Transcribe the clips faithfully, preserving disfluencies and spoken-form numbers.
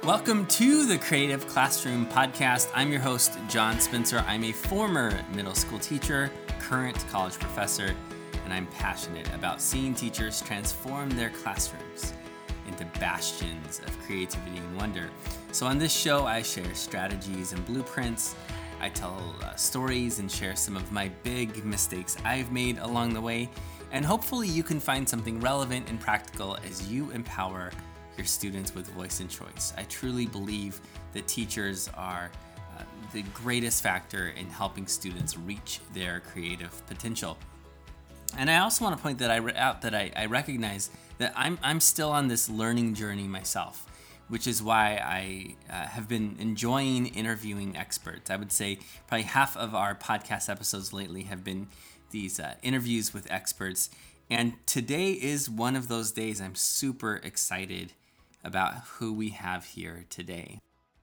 Welcome to the Creative Classroom Podcast. I'm your host, John Spencer. I'm a former middle school teacher, current college professor, and I'm passionate about seeing teachers transform their classrooms into bastions of creativity and wonder. So on this show, I share strategies and blueprints. I tell uh, stories and share some of my big mistakes I've made along the way. And hopefully you can find something relevant and practical as you empower your students with voice and choice. I truly believe that teachers are uh, the greatest factor in helping students reach their creative potential. And I also want to point that I re- out that I, I recognize that I'm I'm still on this learning journey myself, which is why I uh, have been enjoying interviewing experts. I would say probably half of our podcast episodes lately have been these uh, interviews with experts. And today is one of those days. I'm super excited about who we have here today.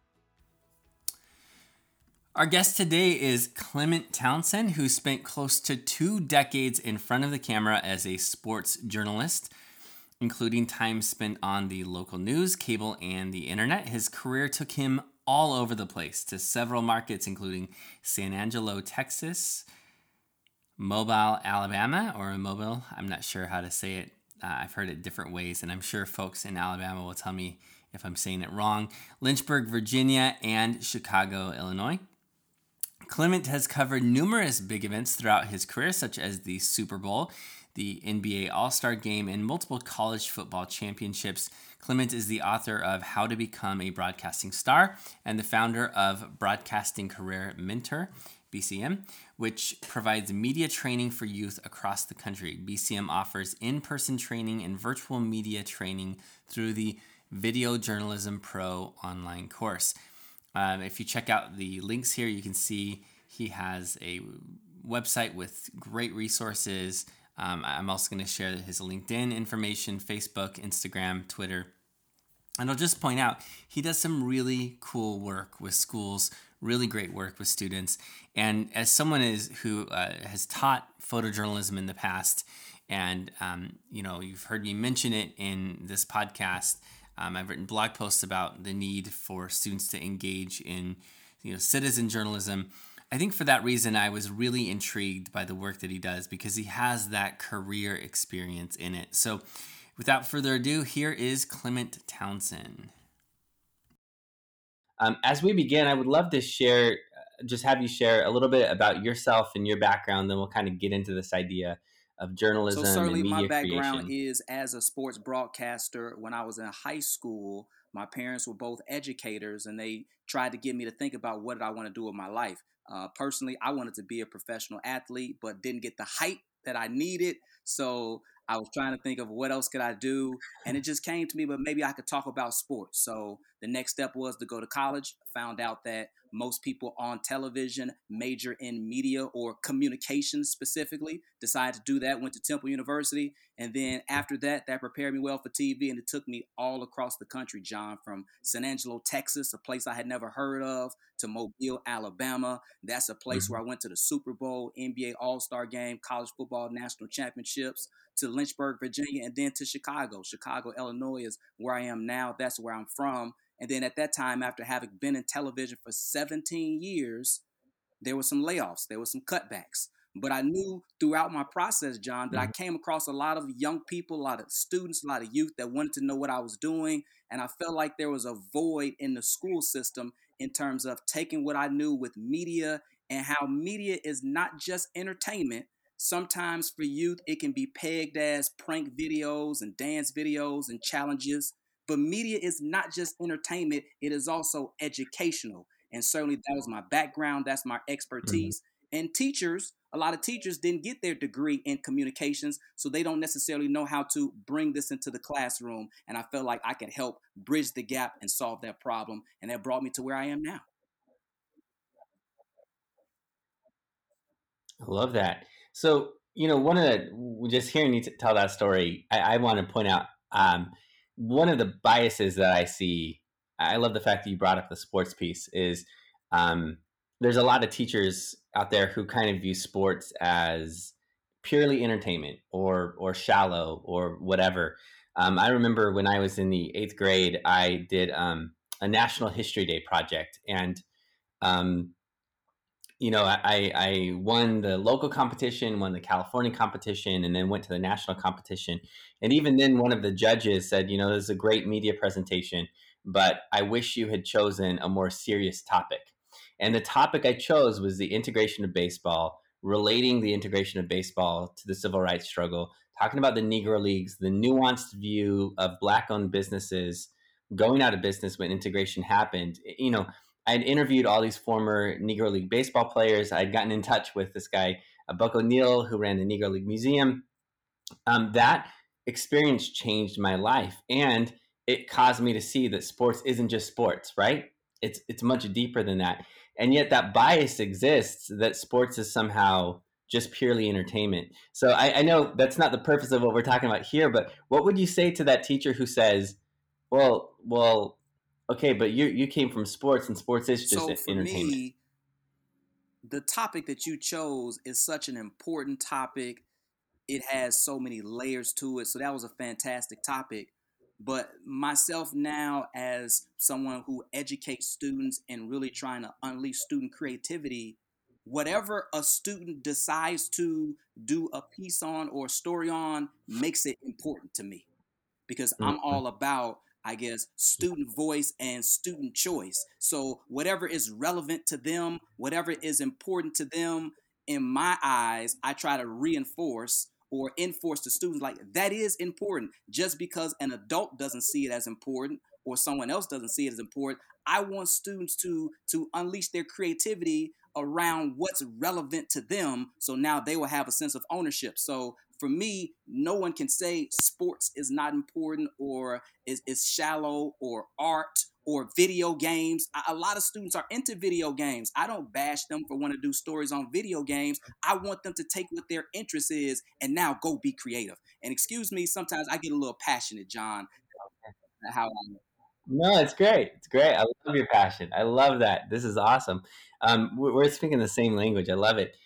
Our guest today is Clement Townsend, who spent close to two decades in front of the camera as a sports journalist, including time spent on the local news, cable, and the internet. His career took him all over the place to several markets, including San Angelo, Texas, Mobile, Alabama, or Mobile, I'm not sure how to say it. Uh, I've heard it different ways, and I'm sure folks in Alabama will tell me if I'm saying it wrong. Lynchburg, Virginia, and Chicago, Illinois. Clement has covered numerous big events throughout his career, such as the Super Bowl, the N B A All-Star Game, and multiple college football championships. Clement is the author of How to Become a Broadcasting Star and the founder of Broadcasting Career Mentor, B C M, which provides media training for youth across the country. B C M offers in-person training and virtual media training through the Video Journalism Pro online course. Um, if you check out the links here, you can see he has a website with great resources. Um, I'm also going to share his LinkedIn information, Facebook, Instagram, Twitter. And I'll just point out, he does some really cool work with schools, really great work with students. And as someone is who uh, has taught photojournalism in the past, and um, you know, you've heard me mention it in this podcast. Um, I've written blog posts about the need for students to engage in, you know, citizen journalism. I think for that reason, I was really intrigued by the work that he does because he has that career experience in it. So without further ado, here is Clement Townsend. Um, as we begin, I would love to share, just have you share a little bit about yourself and your background, then we'll kind of get into this idea of journalism So certainly and media my background creation. is as a sports broadcaster. When I was in high school, my parents were both educators and they tried to get me to think about what did I want to do with my life. Uh, personally, I wanted to be a professional athlete, but didn't get the height that I needed. So I was trying to think of what else could I do. And it just came to me, but maybe I could talk about sports. So the next step was to go to college. Found out that most people on television major in media or communications specifically. Decided to do that, went to Temple University. And then after that, that prepared me well for T V. And it took me all across the country, John, from San Angelo, Texas, a place I had never heard of, to Mobile, Alabama. That's a place Mm-hmm. where I went to the Super Bowl, N B A All-Star Game, college football national championships, to Lynchburg, Virginia, and then to Chicago. Chicago, Illinois is where I am now. That's where I'm from. And then at that time, after having been in television for seventeen years, there were some layoffs, there were some cutbacks. But I knew throughout my process, John, that I came across a lot of young people, a lot of students, a lot of youth that wanted to know what I was doing. And I felt like there was a void in the school system in terms of taking what I knew with media and how media is not just entertainment. Sometimes for youth, it can be pegged as prank videos and dance videos and challenges. But media is not just entertainment, it is also educational. And certainly that was my background, that's my Mm-hmm. expertise. And teachers, a lot of teachers didn't get their degree in communications, so they don't necessarily know how to bring this into the classroom. And I felt like I could help bridge the gap and solve that problem. And that brought me to where I am now. I love that. So, you know, one of the, just hearing you t- tell that story, I, I want to point out um, one of the biases that I see. I love the fact that you brought up the sports piece is um, there's a lot of teachers out there who kind of view sports as purely entertainment or, or shallow or whatever. Um, I remember when I was in the eighth grade, I did um, a National History Day project, and um, you know, I, I won the local competition, won the California competition, and then went to the national competition. And even then, one of the judges said, you know, this is a great media presentation, but I wish you had chosen a more serious topic. And the topic I chose was the integration of baseball, relating the integration of baseball to the civil rights struggle, talking about the Negro Leagues, the nuanced view of Black-owned businesses going out of business when integration happened. You know, I'd interviewed all these former Negro League baseball players. I'd gotten in touch with this guy, uh, Buck O'Neill, who ran the Negro League Museum. Um, that experience changed my life, and it caused me to see that sports isn't just sports, right? It's it's much deeper than that, and yet that bias exists that sports is somehow just purely entertainment. So I, I know that's not the purpose of what we're talking about here, but what would you say to that teacher who says, "Well, well, okay, but you you came from sports, and sports is just So for entertainment." me, the topic that you chose is such an important topic. It has so many layers to it. So that was a fantastic topic. But myself now, as someone who educates students and really trying to unleash student creativity, whatever a student decides to do a piece on or a story on makes it important to me, because I'm Mhm. all about, I guess, student voice and student choice. So whatever is relevant to them, whatever is important to them, in my eyes, I try to reinforce or enforce to students like that is important. Just because an adult doesn't see it as important or someone else doesn't see it as important, I want students to to unleash their creativity around what's relevant to them, so now they will have a sense of ownership. So for me, no one can say sports is not important or is, is shallow or art or video games. A, a lot of students are into video games. I don't bash them for wanting to do stories on video games. I want them to take what their interest is and now go be creative. And excuse me, sometimes I get a little passionate, John, how I'm. No, it's great. It's great. I love your passion. I love that. This is awesome. Um, we're we're speaking the same language. I love it.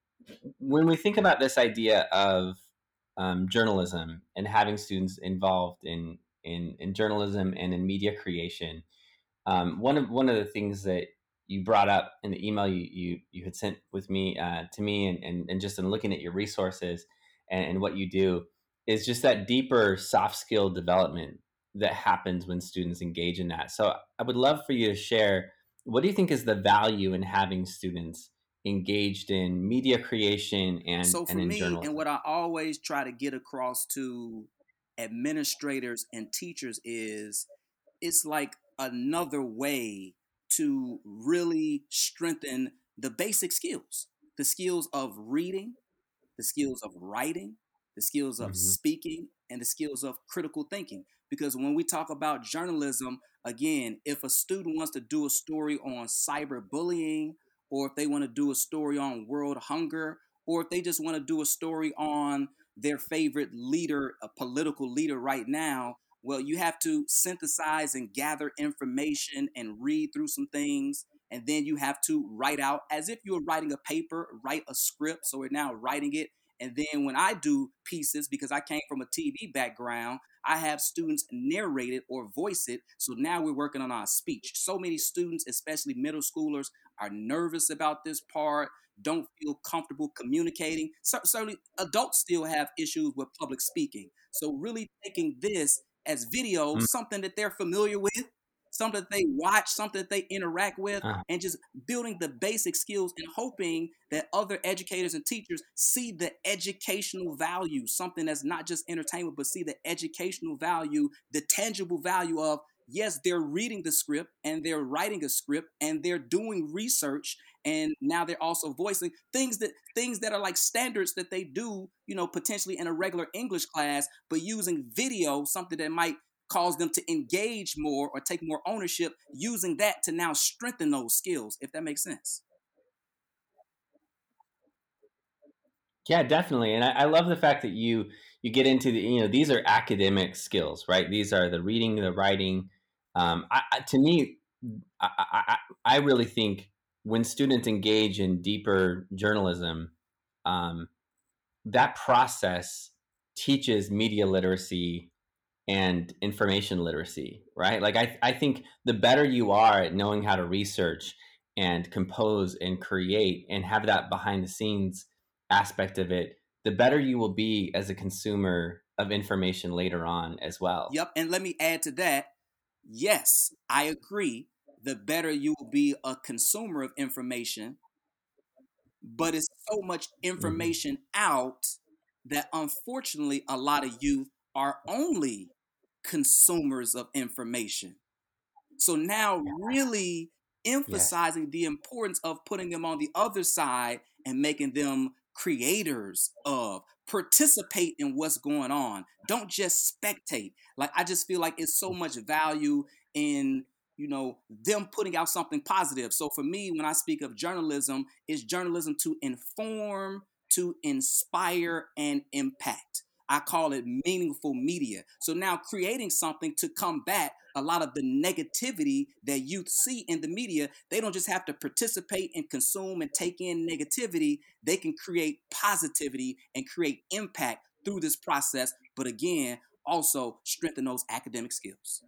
When we think about this idea of um, journalism and having students involved in, in in journalism and in media creation, um, one of one of the things that you brought up in the email you you, you had sent with me uh, to me, and, and and just in looking at your resources and, and what you do, is just that deeper soft skill development that happens when students engage in that. So I would love for you to share, what do you think is the value in having students engaged in media creation and So and for in me, and journalism? what I always try to get across to administrators and teachers is it's like another way to really strengthen the basic skills, the skills of reading, the skills of writing, the skills of Hmm. speaking, and the skills of critical thinking. Because when we talk about journalism, again, if a student wants to do a story on cyberbullying, or if they want to do a story on world hunger, or if they just want to do a story on their favorite leader, a political leader right now, well, you have to synthesize and gather information and read through some things. And then you have to write out as if you were writing a paper, write a script. So we're now writing it. And then when I do pieces, because I came from a T V background, I have students narrate it or voice it. So now we're working on our speech. So many students, especially middle schoolers, are nervous about this part, don't feel comfortable communicating. So, certainly, adults still have issues with public speaking. So, really taking this as video, something that they're familiar with, something that they watch, something that they interact with, Uh, and just building the basic skills and hoping that other educators and teachers see the educational value, something that's not just entertainment, but see the educational value, the tangible value of, yes, they're reading the script and they're writing a script and they're doing research, and now they're also voicing things that things that are like standards that they do, you know, potentially in a regular English class, but using video, something that might cause them to engage more or take more ownership, using that to now strengthen those skills, if that makes sense. Yeah, definitely. And I, I love the fact that you you get into the, you know, these are academic skills, right? These are the reading, the writing. Um, I, I, to me, I, I, I I really think when students engage in deeper journalism, um, that process teaches media literacy and information literacy, right? Like I, I think the better you are at knowing how to research and compose and create and have that behind the scenes aspect of it, the better you will be as a consumer of information later on as well. Yep. And let me add to that. Yes, I agree. The better you will be a consumer of information, but it's so much Mm-hmm. information out that unfortunately a lot of youth are only consumers of information. So now really Yes. emphasizing the importance of putting them on the other side and making them creators of participate in what's going on. Don't just spectate. Like I just feel like it's so much value in you know them putting out something positive. So for me, when I speak of journalism, it's journalism to inform, to inspire, and impact. I call it meaningful media. So now creating something to combat a lot of the negativity that youth see in the media, they don't just have to participate and consume and take in negativity. They can create positivity and create impact through this process. But again, also strengthen those academic skills.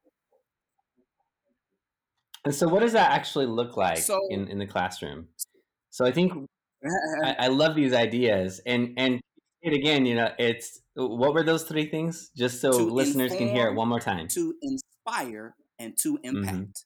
And so, what does that actually look like So in, in the classroom? So, I think I, I love these ideas, and and it again, you know, it's what were those three things? Just so to listeners can hear it inform, one more time. to inspire, and to Hmm. impact.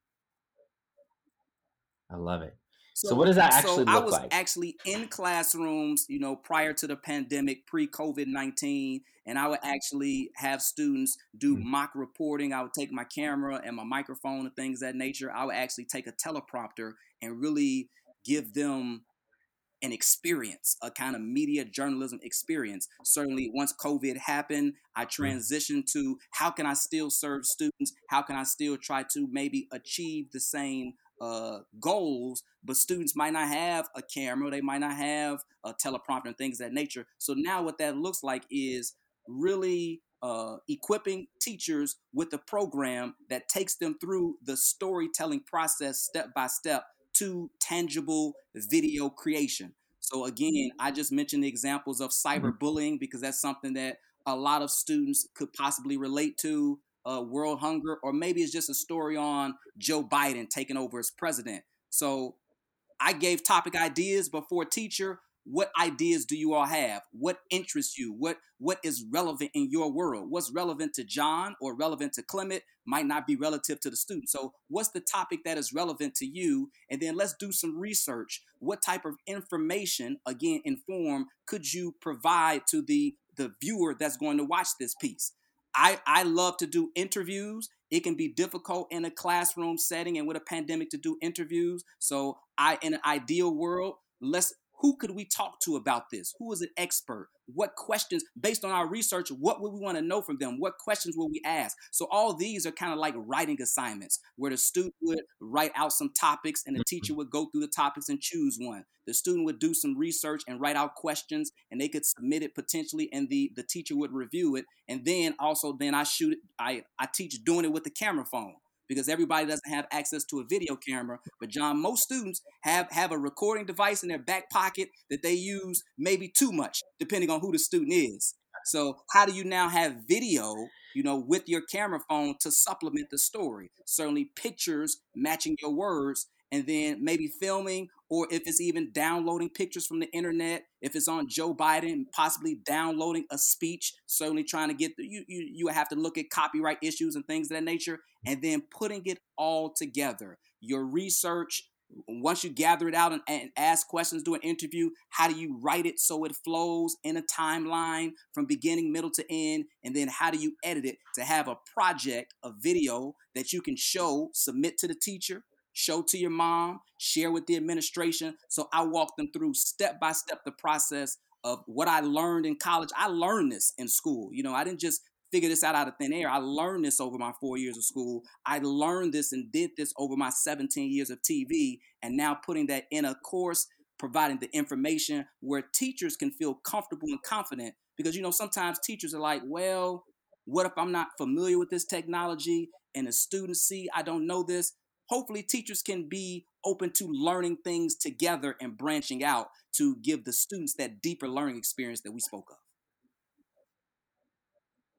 I love it. So, what So, does that so actually I look was like? actually in classrooms, you know, prior to the pandemic, pre COVID nineteen, and I would actually have students do Mm-hmm. mock reporting. I would take my camera and my microphone and things of that nature. I would actually take a teleprompter and really give them an experience, a kind of media journalism experience. Certainly, once COVID happened, I transitioned to how can I still serve students? How can I still try to maybe achieve the same uh, goals? But students might not have a camera, they might not have a teleprompter and things of that nature. So now, what that looks like is really uh, equipping teachers with a program that takes them through the storytelling process step by step to tangible video creation. So again, I just mentioned the examples of cyberbullying because that's something that a lot of students could possibly relate to. Uh, world hunger, or maybe it's just a story on Joe Biden taking over as president. So I gave topic ideas, but for a teacher, what ideas do you all have? What interests you? What what is relevant in your world? What's relevant to John or relevant to Clement might not be relative to the student. So what's the topic that is relevant to you? And then let's do some research. What type of information, again, inform, could you provide to the the viewer that's going to watch this piece? I, I love to do interviews. It can be difficult in a classroom setting and with a pandemic to do interviews. So I, in an ideal world, let's who could we talk to about this? Who is an expert? What questions, based on our research, what would we want to know from them? What questions will we ask? So all these are kind of like writing assignments where the student would write out some topics and the teacher would go through the topics and choose one. The student would do some research and write out questions and they could submit it potentially and the, the teacher would review it. And then also then I shoot it, I, I teach doing it with the camera phone because everybody doesn't have access to a video camera. But John, most students have have a recording device in their back pocket that they use maybe too much, depending on who the student is. So how do you now have video, you know, with your camera phone to supplement the story? Certainly pictures matching your words, and then maybe filming, or if it's even downloading pictures from the internet, if it's on Joe Biden, possibly downloading a speech, certainly trying to get the, you, you you have to look at copyright issues and things of that nature, and then putting it all together. Your research, once you gather it out and, and ask questions, do an interview, how do you write it so it flows in a timeline from beginning, middle to end? And then how do you edit it to have a project, a video that you can show, submit to the teacher, show to your mom, share with the administration? So I walk them through step by step the process of what I learned in college. I learned this in school. You know, I didn't just figure this out out of thin air. I learned this over my four years of school. I learned this and did this over my seventeen years of T V. And now putting that in a course, providing the information where teachers can feel comfortable and confident. Because, you know, sometimes teachers are like, well, what if I'm not familiar with this technology and the students see I don't know this? Hopefully, teachers can be open to learning things together and branching out to give the students that deeper learning experience that we spoke of.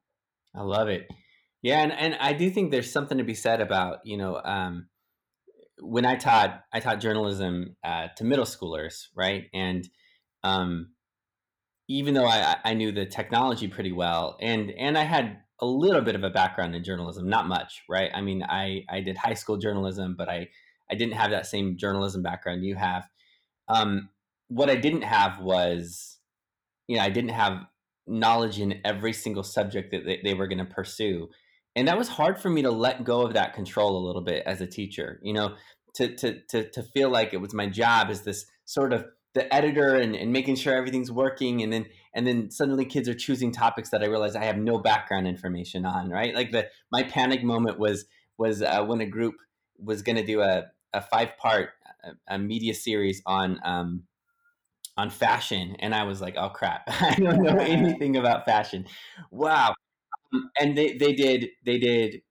I love it. Yeah, and, and I do think there's something to be said about, you know, um, when I taught I taught journalism uh, to middle schoolers, right? And um, even though I, I knew the technology pretty well, and and I had a little bit of a background in journalism, not much, right? I mean, I I did high school journalism, but I I didn't have that same journalism background you have. Um, what I didn't have was, you know, I didn't have knowledge in every single subject that they, they were going to pursue. And that was hard for me to let go of that control a little bit as a teacher, you know, to, to, to, to feel like it was my job as this sort of the editor and, and making sure everything's working. And then, and then suddenly kids are choosing topics that I realized I have no background information on, right? Like the, my panic moment was, was uh, when a group was going to do a, a five part a, a media series on, um, on fashion, and I was like, "Oh crap, I don't know anything about fashion." Wow. Um, and they they did they did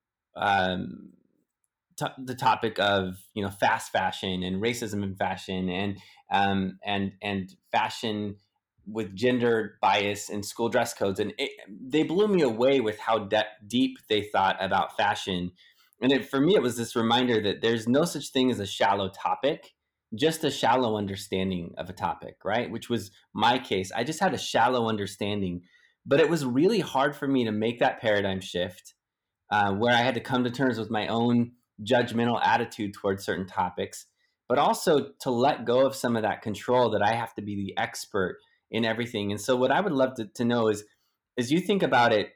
um, to- the topic of, you know, fast fashion and racism in fashion, and um, and and fashion with gender bias and school dress codes, and it, they blew me away with how de- deep they thought about fashion. And it, for me, it was this reminder that there's no such thing as a shallow topic, just a shallow understanding of a topic, right? Which was my case. I just had a shallow understanding, but it was really hard for me to make that paradigm shift, uh, where I had to come to terms with my own judgmental attitude towards certain topics, but also to let go of some of that control that I have to be the expert in everything. And so, what I would love to, to know is, as you think about it,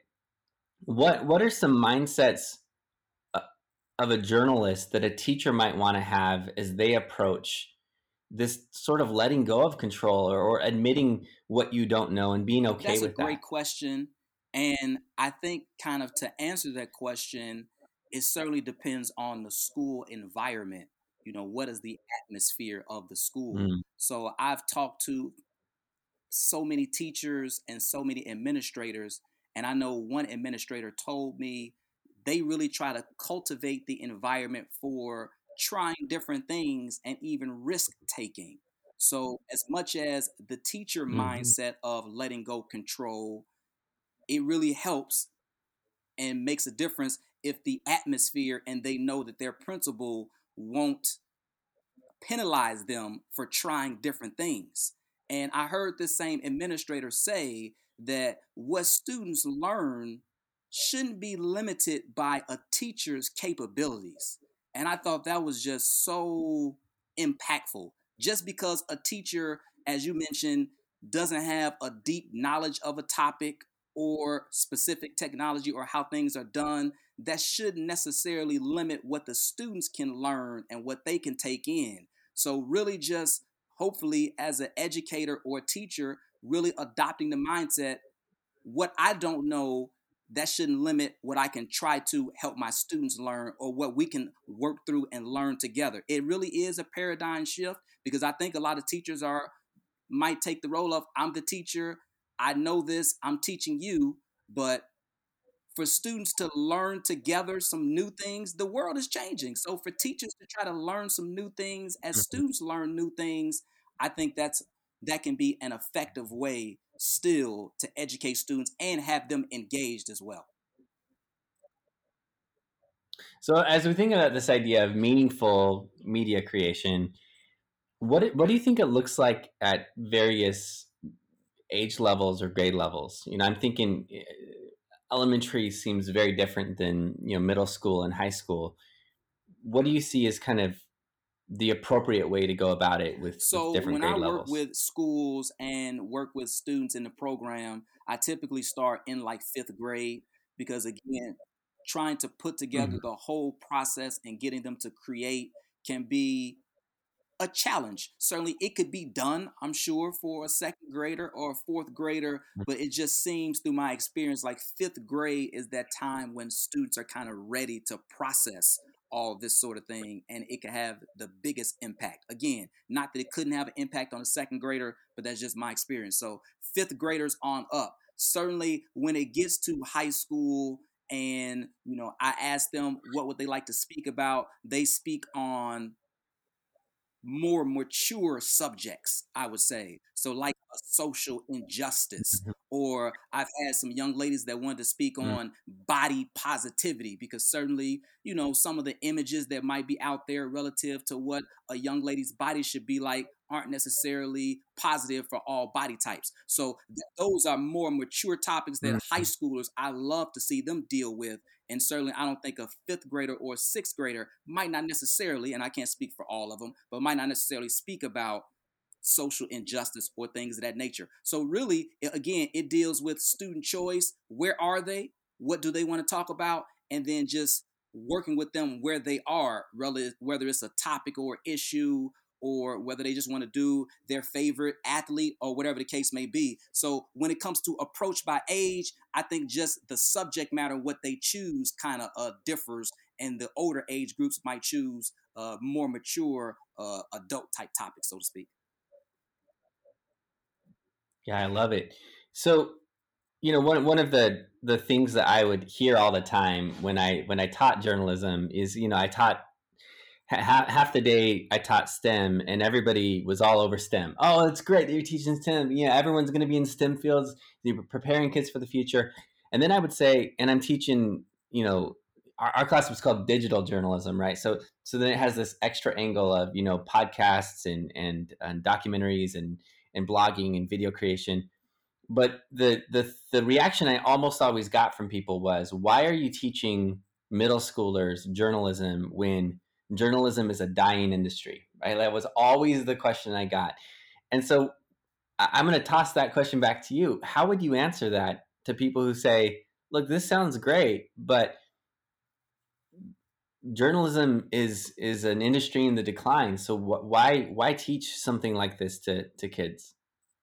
what what are some mindsets uh, of a journalist that a teacher might want to have as they approach this sort of letting go of control, or, or admitting what you don't know and being okay That's a with that? great question. And I think, kind of to answer that question, it certainly depends on the school environment. You know, what is the atmosphere of the school? Mm, So I've talked to so many teachers and so many administrators, and I know one administrator told me they really try to cultivate the environment for trying different things and even risk taking. So, as much as the teacher mhm, mindset of letting go control, it really helps and makes a difference if the atmosphere and they know that their principal won't penalize them for trying different things. And I heard this same administrator say that what students learn shouldn't be limited by a teacher's capabilities. And I thought that was just so impactful. Just because a teacher, as you mentioned, doesn't have a deep knowledge of a topic or specific technology or how things are done, that shouldn't necessarily limit what the students can learn and what they can take in. So, really, just hopefully, as an educator or teacher, really adopting the mindset, what I don't know, that shouldn't limit what I can try to help my students learn or what we can work through and learn together. It really is a paradigm shift, because I think a lot of teachers are might take the role of, I'm the teacher, I know this, I'm teaching you, but for students to learn together some new things, the world is changing. So for teachers to try to learn some new things as mhm. students learn new things, I think that's that can be an effective way still to educate students and have them engaged as well. So, as we think about this idea of meaningful media creation, what what do you think it looks like at various age levels or grade levels? You know, I'm thinking eh, elementary seems very different than, you know, middle school and high school. What do you see as kind of the appropriate way to go about it with with So different when I grade work levels? with schools and work with students in the program, I typically start in like fifth grade, because again, trying to put together Mhm, the whole process and getting them to create can be a challenge. Certainly, it could be done, I'm sure, for a second grader or a fourth grader, but it just seems through my experience like fifth grade is that time when students are kind of ready to process all this sort of thing, and it can have the biggest impact. Again, not that it couldn't have an impact on a second grader, but that's just my experience. So, fifth graders on up. Certainly, when it gets to high school, and you know, I ask them what would they like to speak about, they speak on more mature subjects, I would say. So, like a social injustice, Mhm. or I've had some young ladies that wanted to speak Mm, on body positivity, because certainly, you know, some of the images that might be out there relative to what a young lady's body should be like aren't necessarily positive for all body types. So, th- those are more mature topics that high mm, schoolers, I love to see them deal with. And certainly, I don't think a fifth grader or a sixth grader might not necessarily, and I can't speak for all of them, but might not necessarily speak about social injustice or things of that nature. So, really, again, it deals with student choice. Where are they? What do they want to talk about? And then just working with them where they are, whether it's a topic or issue, or whether they just want to do their favorite athlete or whatever the case may be. So when it comes to approach by age, I think just the subject matter, what they choose, kind of uh, differs, and the older age groups might choose uh, more mature uh, adult type topics, so to speak. yeah, I love it. So, you know, one one of the the things that I would hear all the time when I when I taught journalism is, you know, I taught ha- half the day I taught STEM, and everybody was all over STEM. Oh, it's great that you're teaching STEM. Yeah, everyone's going to be in STEM fields. You're preparing kids for the future. And then I would say, and I'm teaching, you know, our, our class was called digital journalism, right? So, so then it has this extra angle of, you know, podcasts and and, and documentaries and and blogging and video creation. But the the the reaction I almost always got from people was, "Why are you teaching middle schoolers journalism when journalism is a dying industry?" Right? That was always the question I got. And so I- I'm going to toss that question back to you. How would you answer that to people who say, "Look, this sounds great, but journalism is is an industry in the decline. So wh- why why teach something like this to to kids?"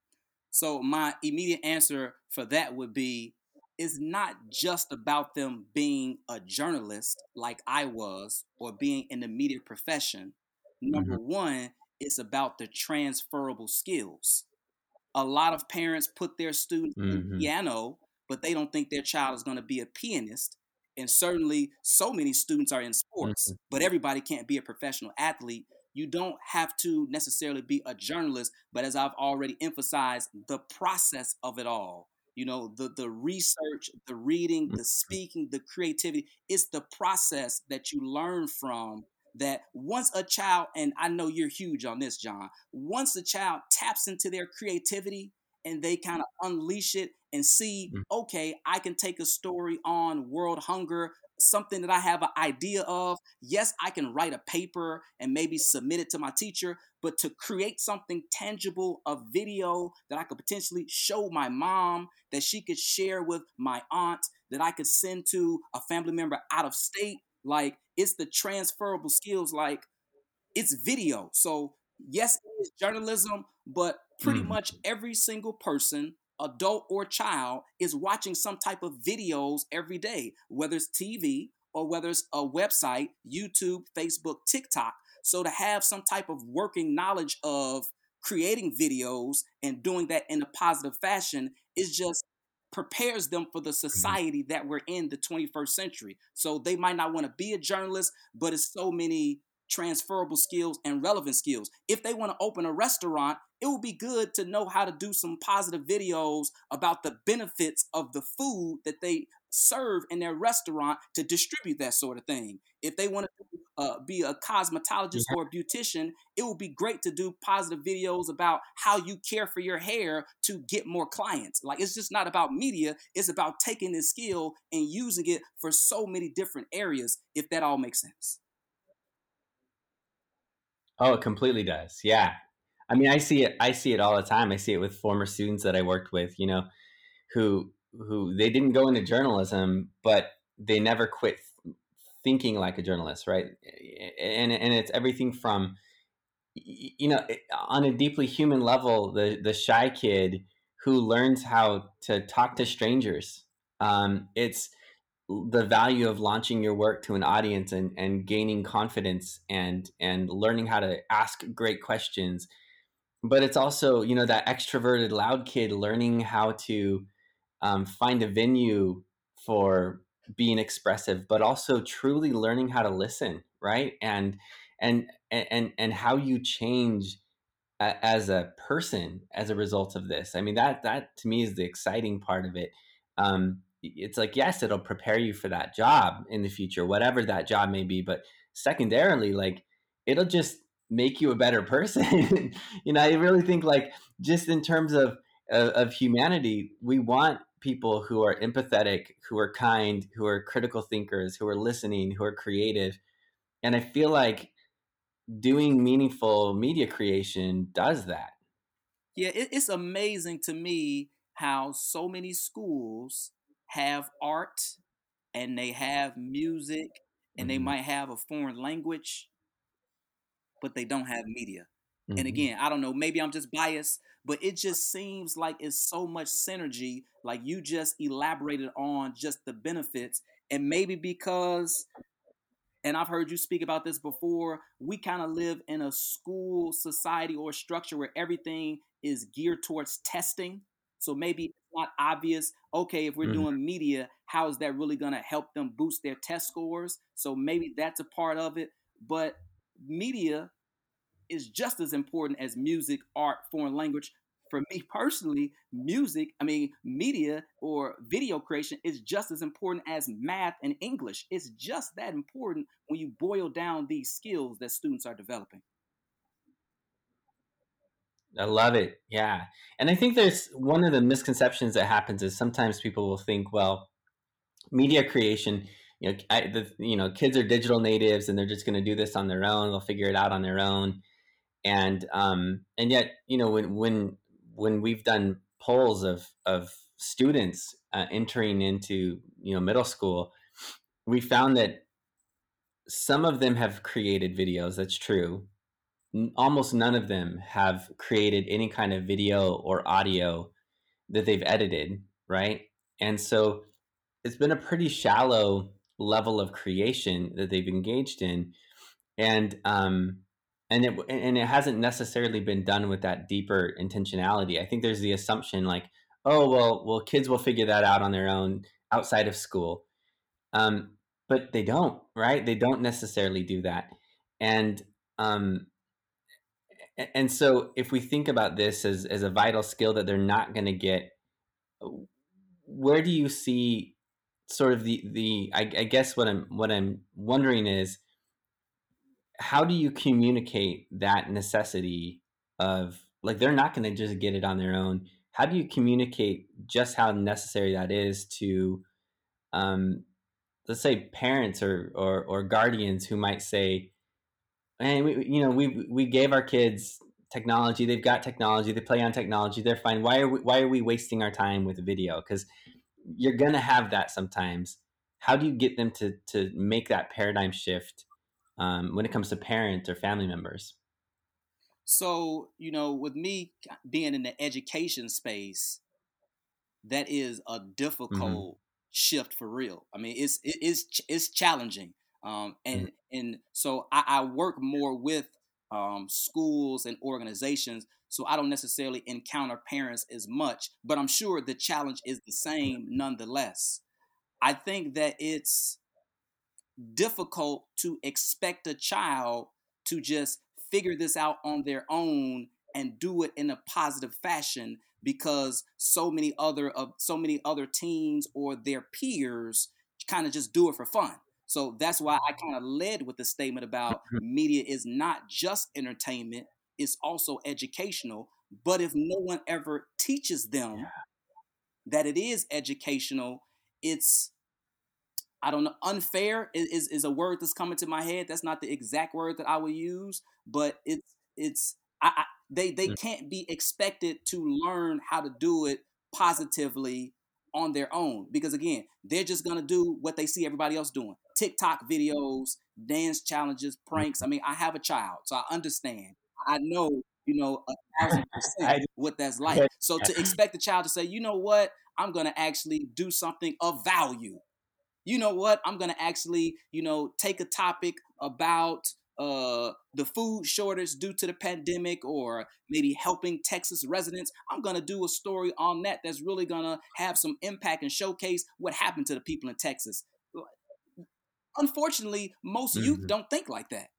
So my immediate answer for that would be, it's not just about them being a journalist like I was, or being in the media profession. Number Hmm. one, it's about the transferable skills. A lot of parents put their students in Hmm. piano, but they don't think their child is going to be a pianist. And certainly, so many students are in sports, Hmm. but everybody can't be a professional athlete. You don't have to necessarily be a journalist, but as I've already emphasized, the process of it all, you know, the the research, the reading, the speaking, the creativity, it's the process that you learn from. That once a child, and I know you're huge on this, John, once a child taps into their creativity and they kind of unleash it and see, okay, I can take a story on world hunger, something that I have an idea of. Yes, I can write a paper and maybe submit it to my teacher, but to create something tangible, a video that I could potentially show my mom, that she could share with my aunt, that I could send to a family member out of state, like it's the transferable skills. Like, it's video. So yes, it is journalism, but pretty Hmm. much every single person, adult or child, is watching some type of videos every day, whether it's T V or whether it's a website, YouTube, Facebook, TikTok. So to have some type of working knowledge of creating videos and doing that in a positive fashion is just prepares them for the Hmm. society that we're in, the twenty-first century. So they might not want to be a journalist, but it's so many transferable skills and relevant skills. If they want to open a restaurant, it would be good to know how to do some positive videos about the benefits of the food that they serve in their restaurant to distribute that sort of thing. If they want to uh, be a cosmetologist Yeah. or a beautician, it would be great to do positive videos about how you care for your hair to get more clients. Like, it's just not about media, it's about taking this skill and using it for so many different areas, if that all makes sense. Oh, it completely does. Yeah. I mean, I see it. I see it all the time. I see it with former students that I worked with. You know, who who they didn't go into journalism, but they never quit thinking like a journalist, right? And and it's everything from, you know, on a deeply human level, the the shy kid who learns how to talk to strangers. Um, it's the value of launching your work to an audience and, and gaining confidence and and learning how to ask great questions. But it's also, you know, that extroverted loud kid learning how to um, find a venue for being expressive, but also truly learning how to listen, right? And and and and how you change a- as a person as a result of this. I mean, that that to me is the exciting part of it. Um, it's like, yes, it'll prepare you for that job in the future, whatever that job may be. But secondarily, like, it'll just make you a better person. You know, I really think, like, just in terms of, of of humanity, we want people who are empathetic, who are kind, who are critical thinkers, who are listening, who are creative. And I feel like doing meaningful media creation does that. Yeah, it, it's amazing to me how so many schools have art and they have music and they Hmm. might have a foreign language, but they don't have media. And Hmm. again, I don't know, maybe I'm just biased, but it just seems like it's so much synergy. Like you just elaborated on just the benefits. And maybe because, and I've heard you speak about this before, we kind of live in a school society or structure where everything is geared towards testing. So maybe it's not obvious, okay, if we're Hmm. doing media, how is that really going to help them boost their test scores? So maybe that's a part of it. But media is just as important as music, art, foreign language. For me personally, music, I mean, media or video creation is just as important as math and English. It's just that important when you boil down these skills that students are developing. I love it. Yeah. And I think there's one of the misconceptions that happens is sometimes people will think, well, media creation, you know, I, the, you know, kids are digital natives and they're just going to do this on their own. They'll figure it out on their own. And, um, and yet, you know, when, when, when we've done polls of, of students uh, entering into, you know, middle school, we found that some of them have created videos. That's true. Almost none of them have created any kind of video or audio that they've edited, right? And so it's been a pretty shallow level of creation that they've engaged in, and um, and it and it hasn't necessarily been done with that deeper intentionality. I think there's the assumption like, oh well, well kids will figure that out on their own outside of school, um, but they don't, right? They don't necessarily do that, and um, and so if we think about this as as a vital skill that they're not going to get, where do you see sort of the the I, I guess what I'm what I'm wondering is, how do you communicate that necessity of, like, they're not going to just get it on their own. How do you communicate just how necessary that is to, um, let's say, parents or, or or guardians who might say, and we, you know, we we gave our kids technology. They've got technology. They play on technology. They're fine. Why are we why are we wasting our time with video? Because you're gonna have that sometimes. How do you get them to to make that paradigm shift um, when it comes to parents or family members? So, you know, with me being in the education space, that is a Mm-hmm. difficult shift for real. I mean, it's it is it's challenging, um, Mm-hmm. and and so I, I work more with um, schools and organizations, so I don't necessarily encounter parents as much, but I'm sure the challenge is the same nonetheless. I think that it's difficult to expect a child to just figure this out on their own and do it in a positive fashion because so many other of so many other teens or their peers kind of just do it for fun. So that's why I kind of led with the statement about media is not just entertainment, it's also educational. But if no one ever teaches them Yeah. that it is educational, it's I don't know. Unfair is, is, is a word that's coming to my head. That's not the exact word that I would use, but it's it's I, I they they can't be expected to learn how to do it positively on their own because again, they're just gonna do what they see everybody else doing. TikTok videos, dance challenges, pranks. I mean, I have a child, so I understand. I know, you know, a thousand percent I, what that's like. So to expect the child to say, you know what, I'm gonna actually do something of value, you know what, I'm going to actually, you know, take a topic about uh, the food shortage due to the pandemic or maybe helping Texas residents. I'm going to do a story on that that's really going to have some impact and showcase what happened to the people in Texas. Unfortunately, most youth Mhm. don't think like that.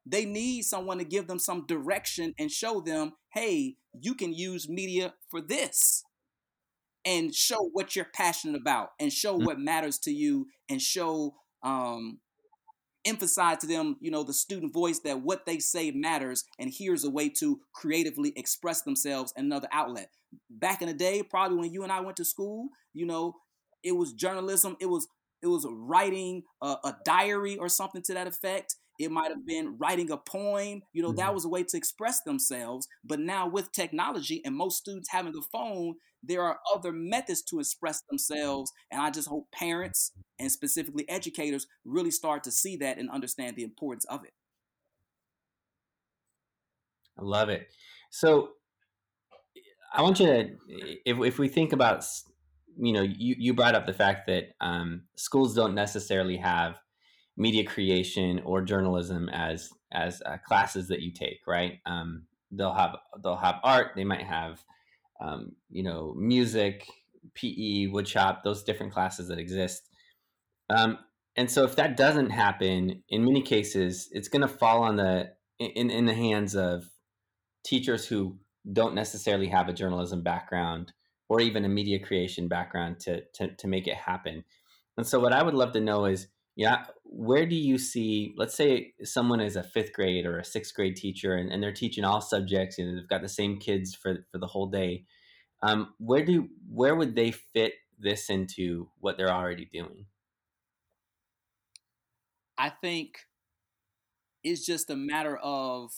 They need someone to give them some direction and show them, hey, you can use media for this, and show what you're passionate about, and show Mm. what matters to you, and show um, emphasize to them, you know, the student voice, that what they say matters, and here's a way to creatively express themselves in another outlet. Back in the day, probably when you and I went to school, you know, it was journalism. It was it was writing a, a diary or something to that effect. It might have been writing a poem. You know, that Mhm. was a way to express themselves. But now with technology and most students having a phone, there are other methods to express themselves. And I just hope parents and specifically educators really start to see that and understand the importance of it. I love it. So I want you to, if if we think about, s- you know, you you brought up the fact that um, schools don't necessarily have media creation or journalism as as uh, classes that you take, right? Um, they'll have they'll have art. They might have, um, you know, music, P E, woodshop, those different classes that exist. Um, and so if that doesn't happen, in many cases, it's going to fall on the in in the hands of teachers who don't necessarily have a journalism background or even a media creation background to to to make it happen. And so what I would love to know is, yeah, where do you see, let's say someone is a fifth grade or a sixth grade teacher, and, and they're teaching all subjects and they've got the same kids for for the whole day. Um, where do where would they fit this into what they're already doing? I think it's just a matter of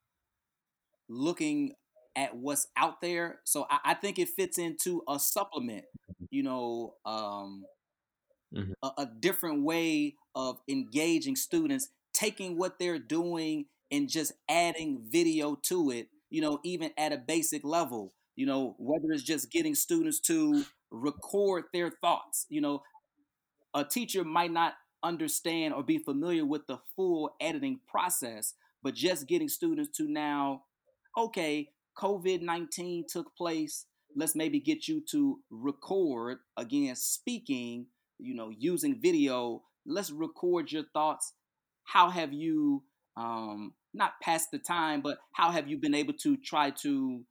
looking at what's out there. So I, I think it fits into a supplement, you know, um, Hmm. a, a different way of engaging students, taking what they're doing and just adding video to it, you know, even at a basic level, you know, whether it's just getting students to record their thoughts. You know, a teacher might not understand or be familiar with the full editing process, but just getting students to now, okay, COVID nineteen took place. Let's maybe get you to record again, speaking, you know, using video. Let's record your thoughts. How have you, um, not passed the time, but how have you been able to try to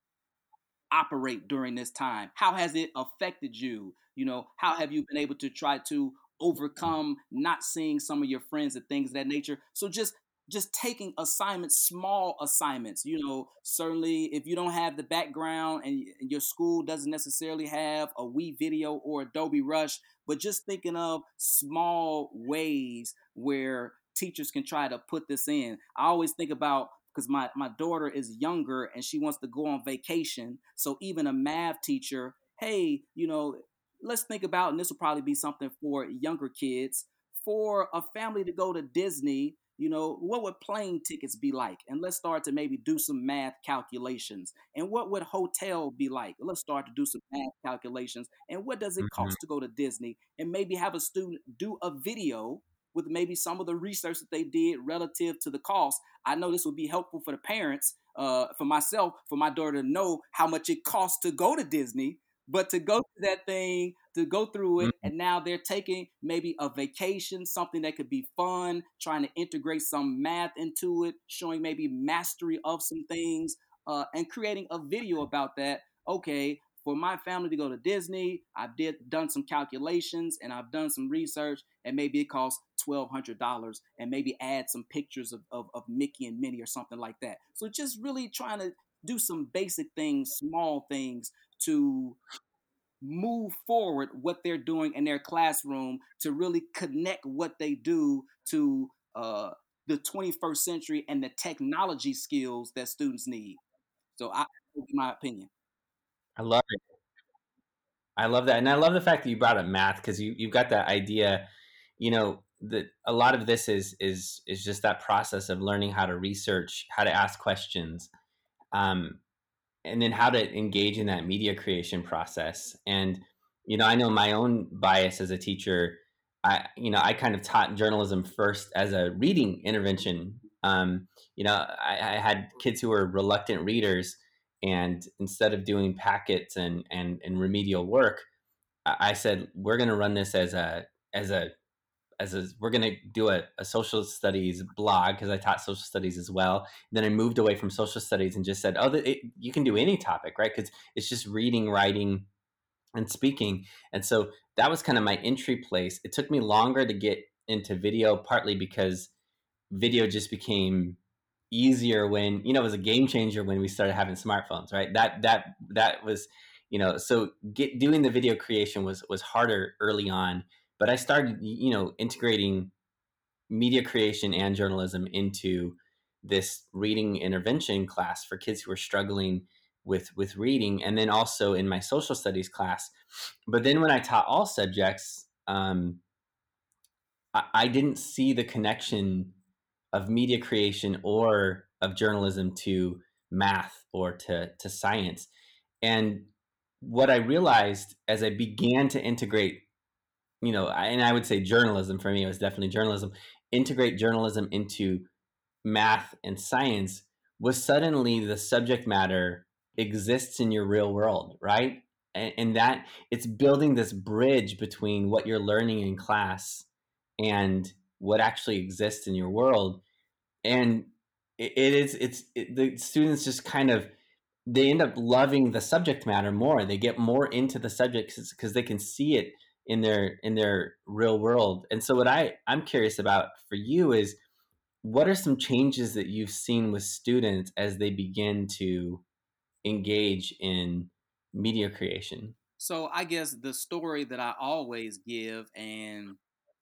operate during this time? How has it affected you? You know, how have you been able to try to overcome not seeing some of your friends and things of that nature? So just just taking assignments, small assignments, you know, certainly if you don't have the background and, and your school doesn't necessarily have a We Video or Adobe Rush, but just thinking of small ways where teachers can try to put this in. I always think about, because my, my daughter is younger and she wants to go on vacation. So even a math teacher, hey, you know, let's think about, and this will probably be something for younger kids, for a family to go to Disney, you know, what would plane tickets be like? And let's start to maybe do some math calculations. And what would hotel be like? Let's start to do some math calculations. And what does it Hmm. cost to go to Disney? And maybe have a student do a video with maybe some of the research that they did relative to the cost. I know this would be helpful for the parents, uh, for myself, for my daughter to know how much it costs to go to Disney, but to go to that thing, to go through it, Hmm. and now they're taking maybe a vacation, something that could be fun, trying to integrate some math into it, showing maybe mastery of some things, uh, and creating a video about that. Okay, for my family to go to Disney, I've did done some calculations and I've done some research, and maybe it costs twelve hundred dollars, and maybe add some pictures of, of, of Mickey and Minnie or something like that. So just really trying to do some basic things, small things, to move forward what they're doing in their classroom, to really connect what they do to uh, the twenty-first century and the technology skills that students need. So I, in my opinion. I love it. I love that, and I love the fact that you brought up math, because you you've got that idea. You know that a lot of this is is is just that process of learning how to research, how to ask questions, um, and then how to engage in that media creation process. And you know, I know my own bias as a teacher. I you know I kind of taught journalism first as a reading intervention. Um, you know, I, I had kids who were reluctant readers, and instead of doing packets and and and remedial work, I I said we're going to run this as a as a as a, we're going to do a, a social studies blog because I taught social studies as well. Then I moved away from social studies and just said, oh, it, you can do any topic, right? Because it's just reading, writing, and speaking. And so that was kind of my entry place. It took me longer to get into video, partly because video just became easier when, you know, it was a game changer when we started having smartphones, right? That that that was, you know, so get doing the video creation was was harder early on, but I started, you know, integrating media creation and journalism into this reading intervention class for kids who are struggling with with reading, and then also in my social studies class. But then when I taught all subjects, um, I, I didn't see the connection of media creation or of journalism to math or to to science. And what I realized as I began to integrate, you know, and I would say journalism for me, it was definitely journalism, integrate journalism into math and science, was suddenly the subject matter exists in your real world, right? And, and that it's building this bridge between what you're learning in class and what actually exists in your world. And it, it is, it's, it, the students just kind of, they end up loving the subject matter more. They get more into the subject because they can see it in their in their real world. And so what I I'm curious about for you is, what are some changes that you've seen with students as they begin to engage in media creation? So I guess the story that I always give, and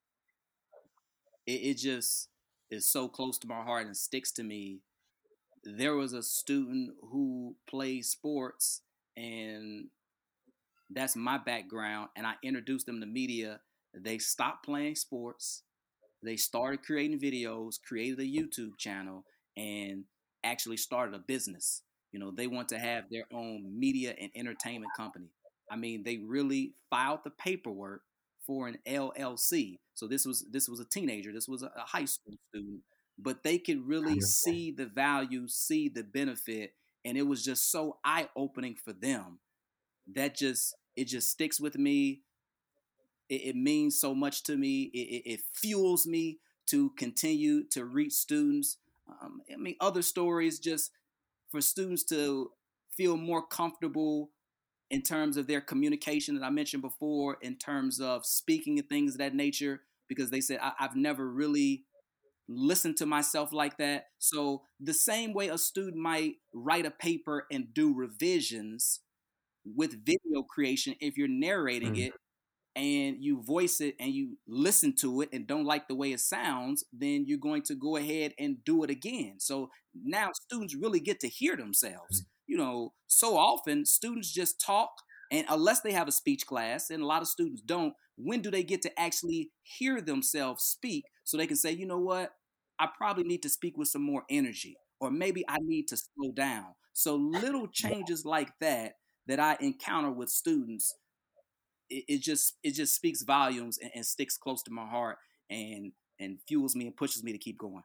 it, it just is so close to my heart and sticks to me. There was a student who played sports, and that's my background, and I introduced them to media. They stopped playing sports. They started creating videos, created a YouTube channel, and actually started a business. You know, they want to have their own media and entertainment company. I mean, they really filed the paperwork for an L L C. So this was this was a teenager, this was a, a high school student, but they could really see the value, see the benefit, and it was just so eye-opening for them. That just it just sticks with me. It, it means so much to me. It, it, it fuels me to continue to reach students. Um, I mean, other stories just for students to feel more comfortable in terms of their communication that I mentioned before, in terms of speaking and things of that nature, because they said, I, I've never really listened to myself like that. So the same way a student might write a paper and do revisions with video creation, if you're narrating Mm. it, and you voice it and you listen to it and don't like the way it sounds, then you're going to go ahead and do it again. So now students really get to hear themselves. You know, so often students just talk, and unless they have a speech class, and a lot of students don't, when do they get to actually hear themselves speak so they can say, you know what, I probably need to speak with some more energy, or maybe I need to slow down. So little changes like that that I encounter with students, it, it just it just speaks volumes, and, and sticks close to my heart, and and fuels me and pushes me to keep going.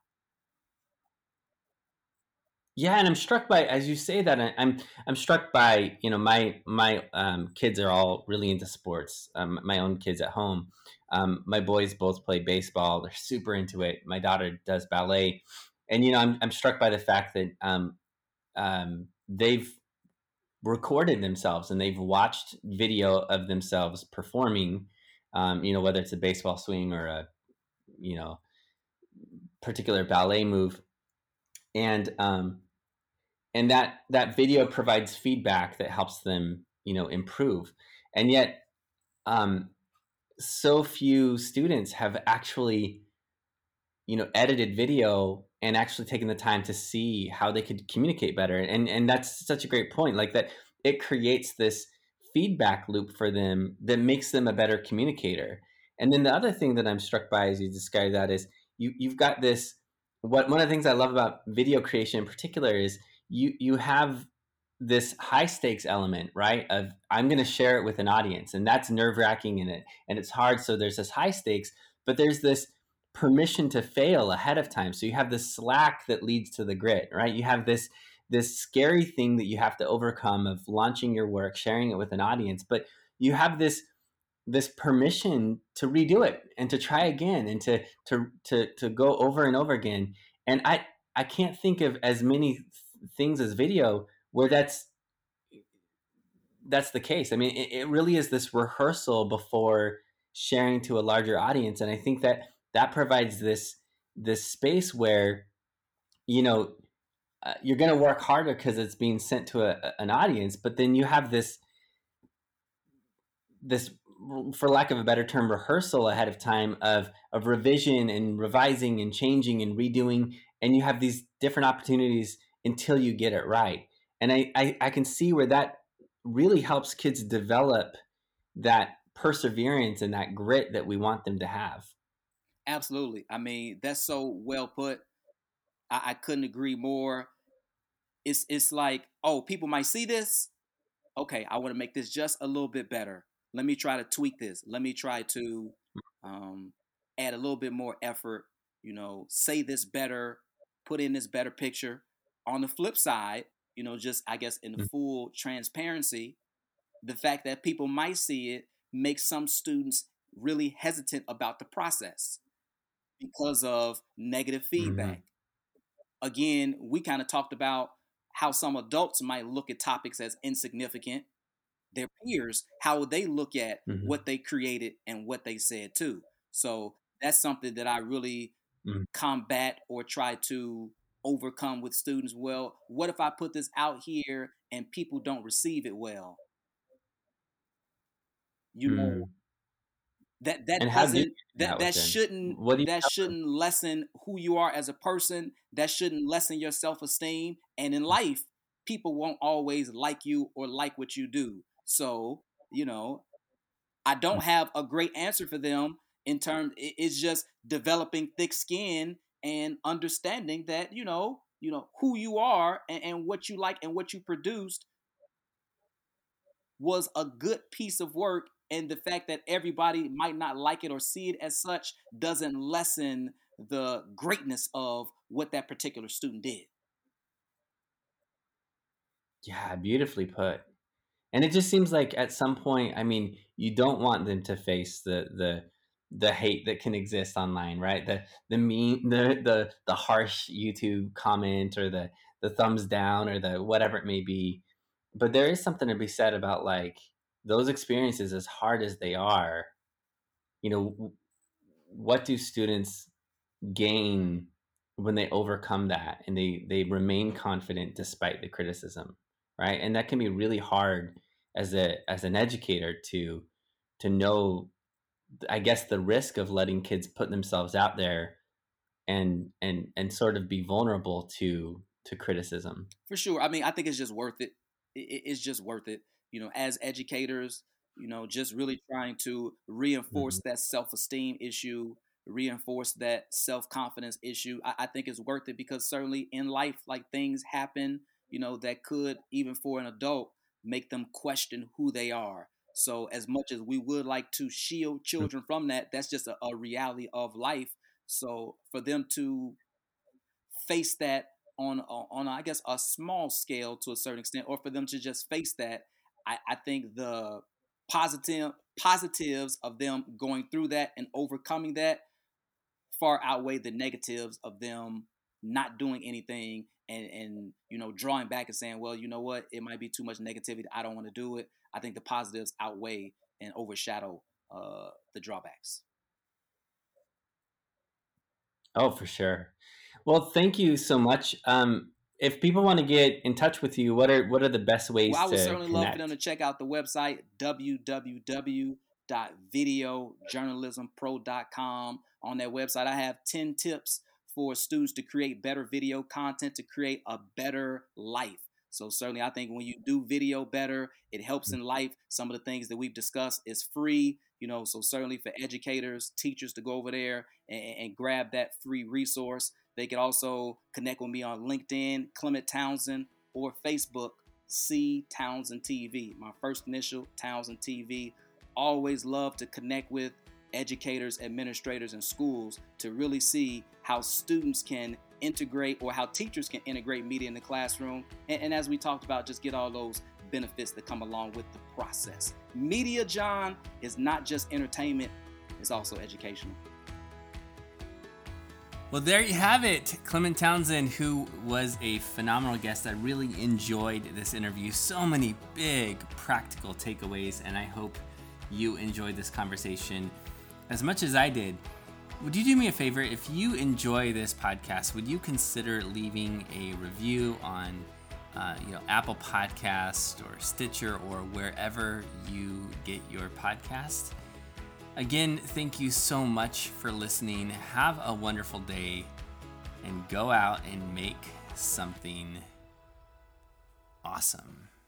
Yeah, and I'm struck by, as you say that, I- I'm I'm struck by, you know, my my um, kids are all really into sports. Um, my own kids at home, um, my boys both play baseball. They're super into it. My daughter does ballet, and you know, I'm I'm struck by the fact that um, um, they've recorded themselves and they've watched video of themselves performing. Um, you know, whether it's a baseball swing or a, you know, particular ballet move, and um, and that that video provides feedback that helps them, you know, improve. And yet um, so few students have actually, you know, edited video and actually taken the time to see how they could communicate better. And and that's such a great point, like that it creates this feedback loop for them that makes them a better communicator. And then the other thing that I'm struck by as you describe that is, you you've got this, what one of the things I love about video creation in particular is, you you have this high stakes element, right? Of, I'm going to share it with an audience, and that's nerve wracking, and it and it's hard. So there's this high stakes, but there's this permission to fail ahead of time. So you have this slack that leads to the grit, right? You have this this scary thing that you have to overcome of launching your work, sharing it with an audience, but you have this this permission to redo it and to try again and to to to to go over and over again. And I I can't think of as many th- things as video where that's that's the case. I mean, it, it really is this rehearsal before sharing to a larger audience, and I think that that provides this this space where, you know, uh, you're going to work harder because it's being sent to a, an audience, but then you have this this for lack of a better term, rehearsal ahead of time of of revision and revising and changing and redoing, and you have these different opportunities until you get it right. And I, I, I can see where that really helps kids develop that perseverance and that grit that we want them to have. Absolutely. I mean, that's so well put. I, I couldn't agree more. It's it's like, oh, people might see this. Okay, I want to make this just a little bit better. Let me try to tweak this. Let me try to um, add a little bit more effort. You know, say this better, put in this better picture. On the flip side, you know, just I guess in full transparency, the fact that people might see it makes some students really hesitant about the process because of negative Mm-hmm. feedback. Again, we kind of talked about how some adults might look at topics as insignificant. Their peers, how they look at Mm-hmm. what they created and what they said too. So that's something that I really Mm-hmm. combat or try to overcome with students. Well, what if I put this out here and people don't receive it well? You know, Mm-hmm. that that And how do you doesn't do that that with that them? shouldn't What do you that tell them? shouldn't lessen who you are as a person. That shouldn't lessen your self-esteem. And in life, people won't always like you or like what you do. So, you know, I don't have a great answer for them in terms it's just developing thick skin and understanding that, you know, you know who you are and, and what you like and what you produced was a good piece of work, and the fact that everybody might not like it or see it as such doesn't lessen the greatness of what that particular student did. Yeah, beautifully put. And it just seems like at some point, I mean, you don't want them to face the the the hate that can exist online, right? The the mean the the the harsh YouTube comment or the the thumbs down or the whatever it may be. But there is something to be said about like those experiences, as hard as they are, you know, w- what do students gain when they overcome that and they they remain confident despite the criticism, right? And that can be really hard as a as an educator to to know, I guess, the risk of letting kids put themselves out there and and and sort of be vulnerable to to criticism. For sure. I mean, I think it's just worth it. it. It's just worth it. You know, as educators, you know, just really trying to reinforce Hmm. that self esteem issue, reinforce that self confidence issue. I, I think it's worth it because certainly in life, like things happen, you know, that could, even for an adult, make them question who they are. So, as much as we would like to shield children from that, that's just a, a reality of life. So, for them to face that on on I guess a small scale to a certain extent, or for them to just face that, I, I think the positive positives of them going through that and overcoming that far outweigh the negatives of them not doing anything and and you know drawing back and saying, well, you know what, it might be too much negativity, I don't want to do it. I think the positives outweigh and overshadow uh, the drawbacks. Oh, for sure. Well, thank you so much. Um, if people want to get in touch with you, what are what are the best Well, I ways would to certainly love for them connect? to check out the website w w w dot video journalism pro dot com. On that website, I have ten tips for students to create better video content to create a better life. So certainly I think when you do video better, it helps in life. Some of the things that we've discussed is free, you know, so certainly for educators, teachers to go over there and, and grab that free resource. They can also connect with me on LinkedIn, Clement Townsend, or Facebook, C Townsend T V. My first initial, Townsend T V. Always love to connect with educators, administrators, and schools to really see how students can integrate or how teachers can integrate media in the classroom. And, and as we talked about, just get all those benefits that come along with the process. Media, John, is not just entertainment, it's also educational. Well, there you have it. Clement Townsend, who was a phenomenal guest. I really enjoyed this interview. So many big practical takeaways, and I hope you enjoyed this conversation as much as I did. Would you do me a favor? If you enjoy this podcast, would you consider leaving a review on uh, you know, Apple Podcasts or Stitcher or wherever you get your podcast? Again, thank you so much for listening. Have a wonderful day and go out and make something awesome.